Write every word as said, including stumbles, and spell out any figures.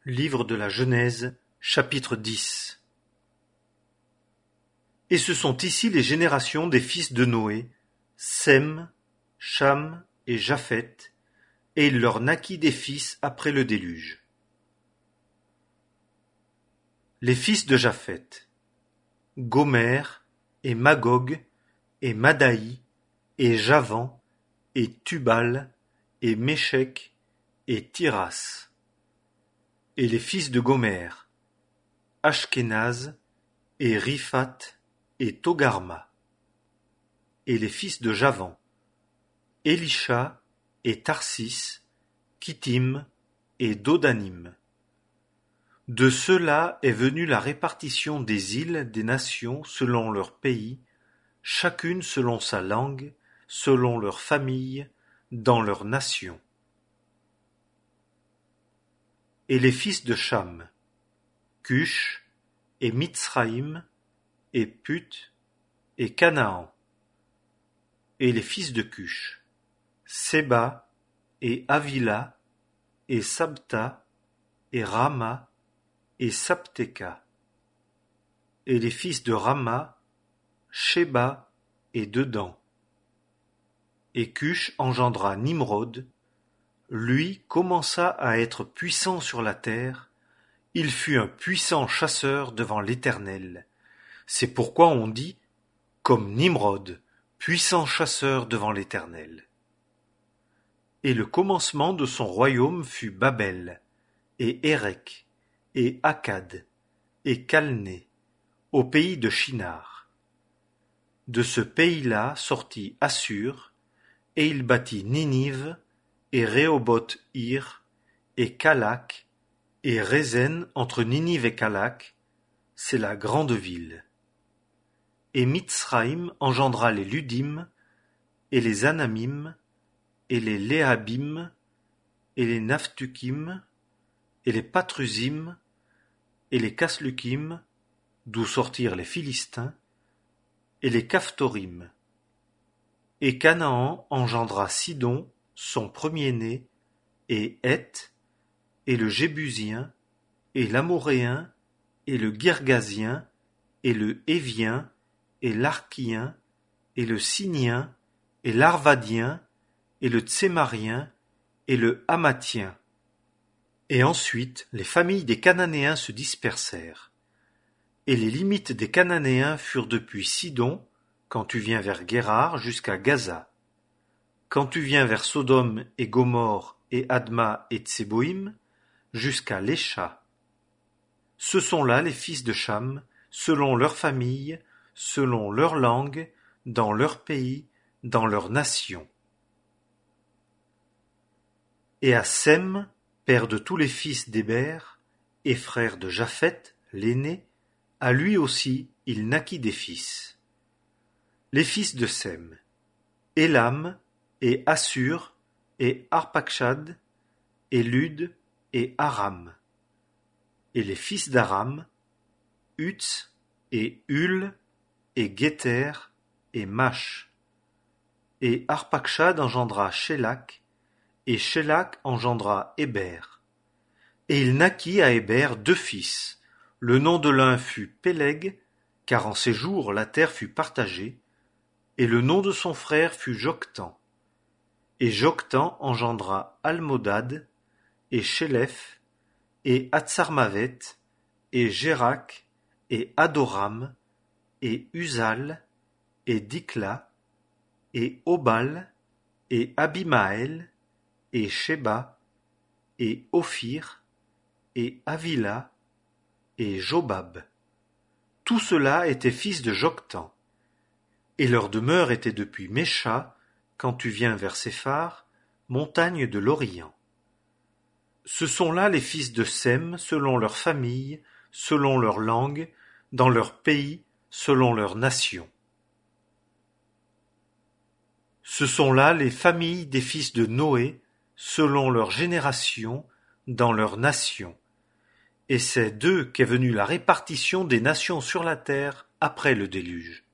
Livre de la Genèse, chapitre dix. Et ce sont ici les générations des fils de Noé, Sem, Cham et Japheth, et il leur naquit des fils après le déluge. Les fils de Japheth, Gomère, et Magog, et Madaï, et Javan, et Tubal, et Méchec, et Tiras. Et les fils de Gomère, Ashkenaz, et Riphath, et Togarma. Et les fils de Javan, Élisha, et Tarsis, Kittim, et Dodanim. De ceux-là est venue la répartition des îles des nations selon leur pays, chacune selon sa langue, selon leur famille, dans leur nation. Et les fils de Cham, Cush, et Mitsraïm, et Put, et Canaan. Et les fils de Cush, Séba, et Havila, et Sabta, et Rama, et Sapteka. Et les fils de Rama, Sheba, et Dedan. Et Cush engendra Nimrod. Lui commença à être puissant sur la terre, il fut un puissant chasseur devant l'Éternel. C'est pourquoi on dit, comme Nimrod, puissant chasseur devant l'Éternel. Et le commencement de son royaume fut Babel, et Érec, et Akkad, et Calné, au pays de Shinar. De ce pays-là sortit Assur, et il bâtit Ninive, et Rehoboth-Ir, et Calak, et Rézen entre Ninive et Calak, c'est la grande ville. Et Mitsraïm engendra les Ludim, et les Anamim, et les Léhabim, et les Naphtukim, et les Patrusim, et les Caslukim, d'où sortirent les Philistins, et les Caphtorim. Et Canaan engendra Sidon, son premier-né, et Heth, et le Jébusien, et l'Amoréen, et le Girgasien, et le Hévien, et l'Arkien, et le Sinien, et l'Arvadien, et le Tsémarien, et le Hamathien. Et ensuite les familles des Cananéens se dispersèrent. Et les limites des Cananéens furent depuis Sidon, quand tu viens vers Guérar, jusqu'à Gaza. Quand tu viens vers Sodome et Gomorrhe et Adma et Tseboïm, jusqu'à Lécha. Ce sont là les fils de Cham, selon leur famille, selon leur langue, dans leur pays, dans leur nation. Et à Sem, père de tous les fils d'Héber, et frère de Japheth, l'aîné, à lui aussi il naquit des fils. Les fils de Sem, Élam, et Assur, et Arpachshad, et Lud, et Aram. Et les fils d'Aram, Uts, et Hul, et Guéter, et Mash. Et Arpachshad engendra Shélak, et Shélak engendra Héber. Et il naquit à Héber deux fils. Le nom de l'un fut Péleg, car en ces jours la terre fut partagée, et le nom de son frère fut Joktan. Et Joktan engendra Almodad, et Shélef, et Hatsarmavet, et Jérak, et Adoram, et Uzal, et Dikla, et Obal, et Abimaël, et Sheba, et Ophir, et Havila, et Jobab. Tout cela étaient fils de Joktan. Et leur demeure était depuis Mécha, quand tu viens vers Séphar, montagne de l'Orient. Ce sont là les fils de Sem, selon leur famille, selon leur langue, dans leur pays, selon leur nation. Ce sont là les familles des fils de Noé, selon leur génération, dans leur nation. Et c'est d'eux qu'est venue la répartition des nations sur la terre après le déluge.